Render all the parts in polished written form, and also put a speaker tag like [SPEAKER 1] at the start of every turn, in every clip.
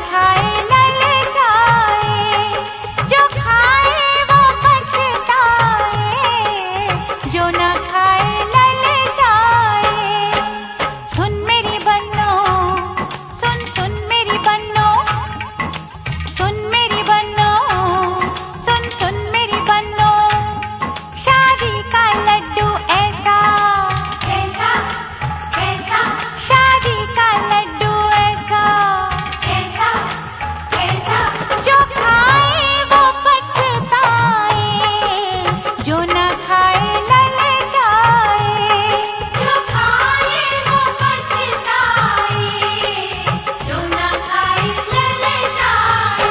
[SPEAKER 1] खाए ललचाए, जो खाए वो पछताए, जो न खाए ललचाए। सुन मेरी बन्नो, सुन सुन मेरी बन्नो, सुन मेरी बन्नो, सुन सुन मेरी बन्नो। शादी का लड्डू ऐसा ऐसा ऐसा, शादी का लड्डू ऐसा ऐसा ऐसा, जो खाए वो पछताए, जो न खाए ललचाए, जो खाए वो पछताए, जो न खाए ललचाए।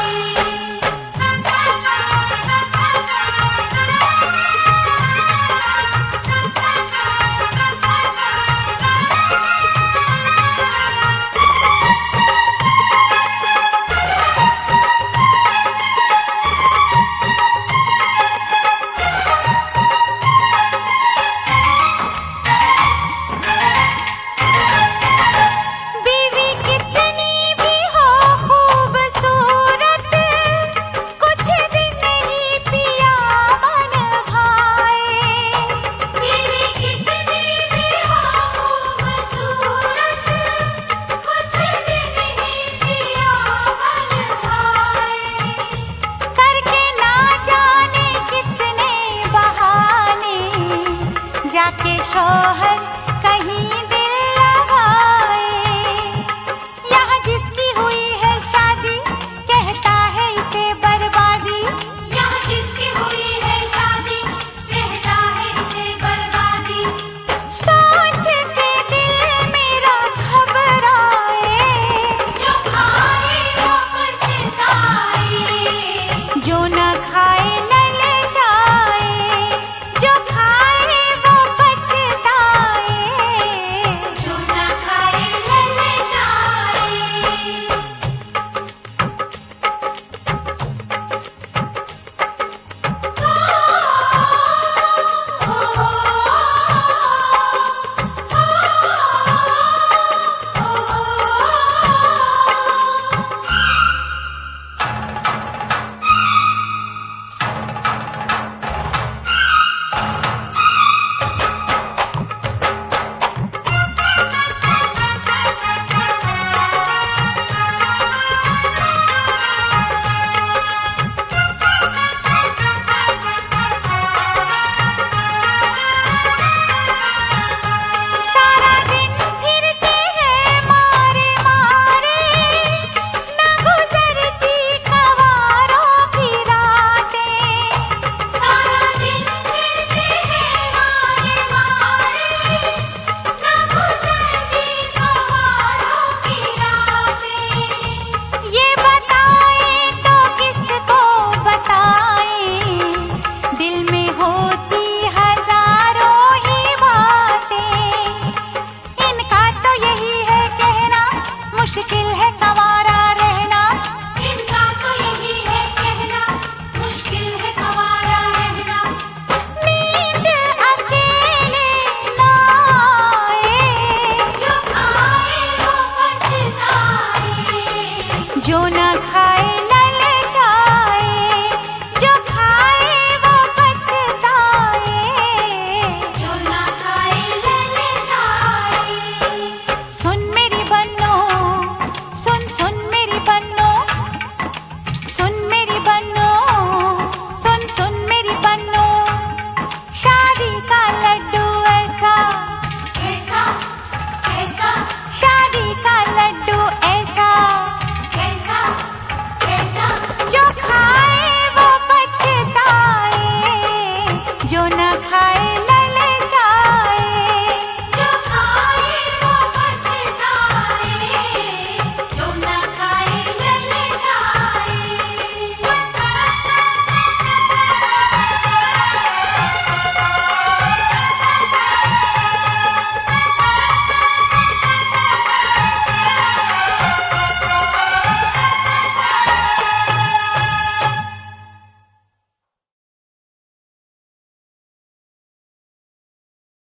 [SPEAKER 1] बीवी कितनी भी हो खूबसूरत, कुछ दिन ही पिया मन भाए। बीवी कितनी भी हो खूबसूरत, कुछ दिन ही पिया मन भाए। करके ना जाने कितने बहाने, जाके शौहर कहीं दिल लगाए। यहाँ जिसकी हुई है शादी, कहता है इसे बर्बादी। यहाँ जिसकी हुई है शादी, कहता है इसे बर्बादी। सोच के दिल मेरा घबराए, जो खाए वो पछताए, जो न खाए ललचाए, जो खाए वो पछताए, जो न खाए ललचाए। सारा दिन फिरते हैं मारे मारे, न गुजरती ख्वारों की रातें। सारा दिन फिरते हैं मारे मारे, न गुजरती ख्वारों की रातें। ये बताए तो किसको बताएं, दिल में होती हजारों ही बातें। इनका तो यही है कहना, मुश्किल है कंवारा रहना। इनका तो यही है कहना, मुश्किल है कंवारा रहना। नींद अकेले ना आए, जो खाए वो पछताए, जो न खाए